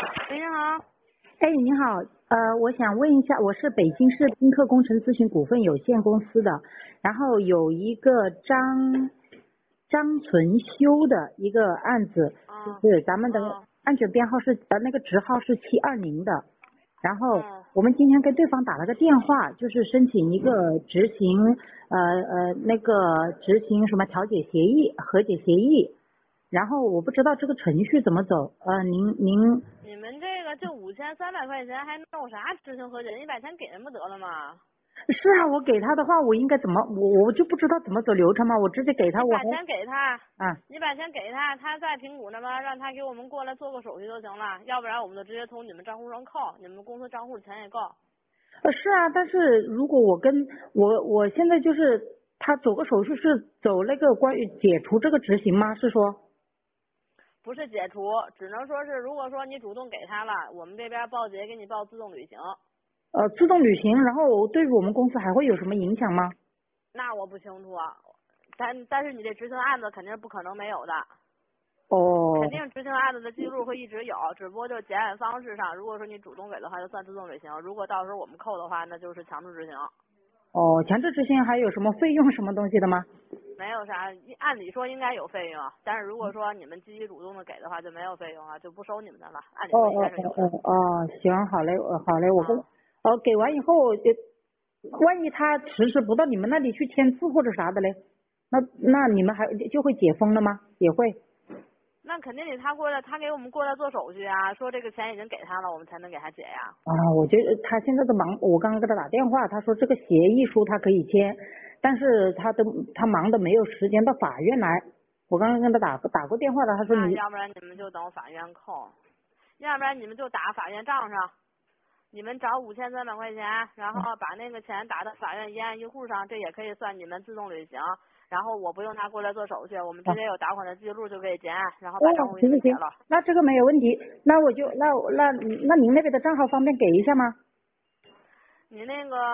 喂，你好。 哎，你好，我想问一下，我是北京市宾客工程咨询股份有限公司的，然后有一个张存修的一个案子，就嗯是咱们的嗯安全编号是那个值号是720的，然后嗯我们今天跟对方打了个电话，就是申请一个执行那个执行什么调解协议、和解协议，然后我不知道这个程序怎么走，您。 你们这个就5300块钱，还弄啥执行和解？你把钱给人不得了吗？ 是啊，我给他的话，我应该怎么，我就不知道怎么走流程嘛，我直接给他，我还你把钱给他， 啊， 你把钱给他，他在平谷那边让他给我们过来做个手续就行了，要不然我们就直接从你们账户上扣，你们公司账户钱也够。 是啊，但是如果我现在就是他走个手续是走那个关于解除这个执行吗？是说不是解除，只能说是如果说你主动给他了，我们这边报结给你报自动履行， 自动履行，然后对于我们公司还会有什么影响吗？ 那我不清楚。但是你这执行案子肯定是不可能没有的。肯哦定执行案子的记录会一直有，只不过就是结案方式上，如果说你主动给的话，就算自动履行；如果到时候我们扣的话，那就是强制执行。 哦，强制执行还有什么费用什么东西的吗？ 没有啥，按理说应该有费用，但是如果说你们积极主动的给的话，就没有费用啊，就不收你们的了。按理哦说应哦哦该是有的。 哦，行，好嘞，好嘞，我跟啊， 给完以后，万一他迟迟不到你们那里去签字或者啥的嘞，那你们还就会解封了吗？也会。 那肯定得他过来，他给我们过来做手续啊，说这个钱已经给他了，我们才能给他解呀。 啊，我觉得他现在的忙，我刚刚给他打电话，他说这个协议书他可以签，但是他忙的没有时间到法院来。我刚刚跟他打过电话了，他说你那要不然你们就等法院扣，要不然你们就打法院账上。你们找5300块钱，然后把那个钱打到法院一案一户上，这也可以算你们自动履行。然后我不用他过来做手续，我们直啊， 接有打款的记录就可以结案，然后哦， 把账户给你行行行， 们解了。 那这个没有问题，那我就那您那边的账号方便给一下吗？ 你那个，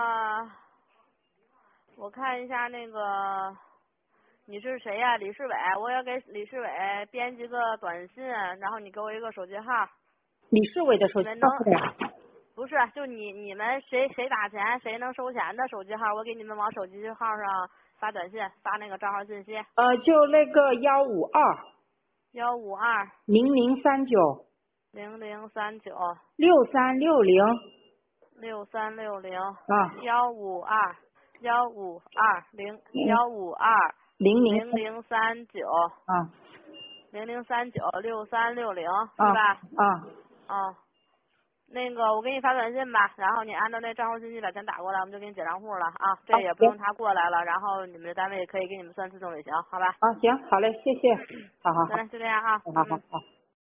我看一下那个，你是谁呀？李世伟，我要给李世伟编辑个短信，然后你给我一个手机号， 李世伟的手机你们能， 号是吧？ 不是，就你们谁打钱谁能收钱的手机号，我给你们往手机号上发短信，发那个账号信息。 就那个152 152 0039 0039 6360 6360 啊 152 00 0039 啊 0039 6360 啊是吧？ 啊。 哦，那个我给你发短信吧，然后你按照那账户信息把钱打过来，我们就给你解账户了啊。这啊，行也不用他过来了，然后你们的单位也可以给你们算自动履行，好吧？ 啊，行，好嘞，谢谢，好好好， 行嘞，就这样啊， 好好好。